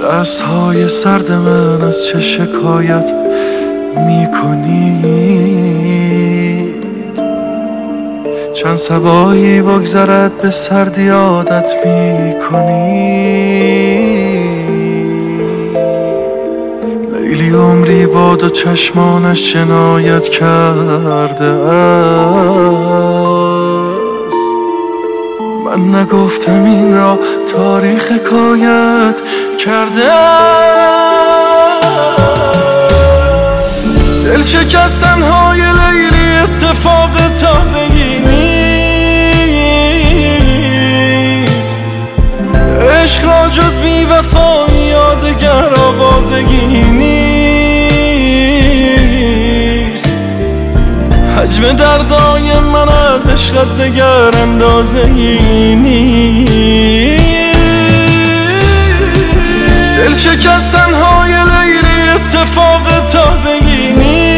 دستهای سرد من از چه شکایت میکنید؟ چند صبایی بگذرد به سردی عادت میکنید؟ لیلی عمری با دو چشمانش جنایت کرده است. من نگفتم این را تاریخ حکایت کرده است. دل شکستن‌های لیلی اتفاق تازگی نیست. عشق را جز بی وفایی یادگر آوازگی نیست. حجم دردای من از عشقت دگر اندازه‌ای نیست. دل شکستن‌های لیلی اتفاق تازگی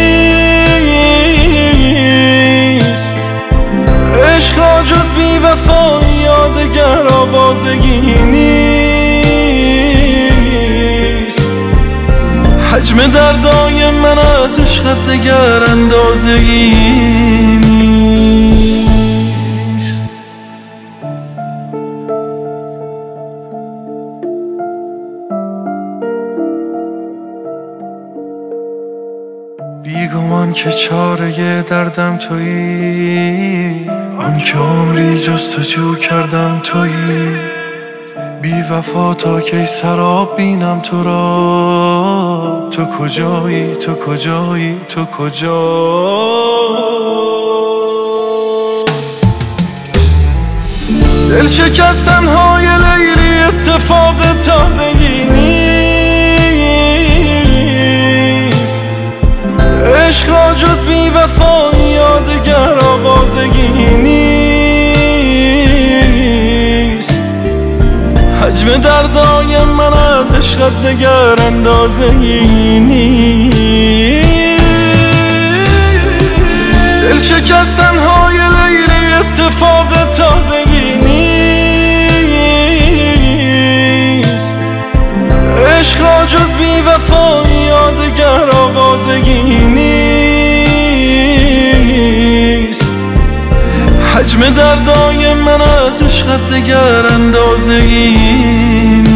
نیست. عشق را جز بی وفایی یادگر آوازگی نیست. حجم دردای من از عشقت دگر اندازه‌ای نیست. بیگمان که چاره دردم تویی، آن که عمری جستجو کردم تویی. بی وفا تا کی سراب بینم تو را؟ تو کجایی؟ تو کجایی؟ تو کجایی؟ دل شکستن‌های لیلی اتفاق تازگی نیست. عشق را جز بی وفایی یادگر آوازگی نیست. حجم دردای من از عشقت دگر اندازه‌ای نیست. دل شکستن‌های لیلی اتفاق تازگی نیست. عشق را جز بی وفایی یادگر آوازگی نیست. حجم دردای من از عشقت دگر اندازه‌ای نیست.